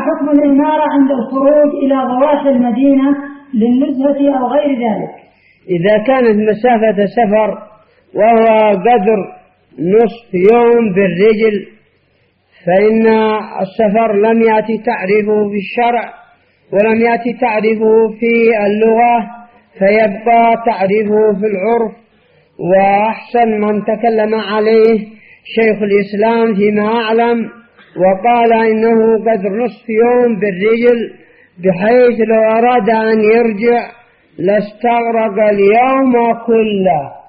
حكم الإمارة عند الخروج إلى ضواحي المدينة للنزهة أو غير ذلك؟ إذا كانت مسافة سفر وهو قدر نصف يوم بالرجل فإن السفر لم يأتي تعريفه في الشرع ولم يأتي تعريفه في اللغة، فيبقى تعريفه في العرف. وأحسن من تكلم عليه شيخ الإسلام فيما أعلم، وقال إنه قدر نصف يوم بالرجل، بحيث لو أراد أن يرجع لاستغرق اليوم كله.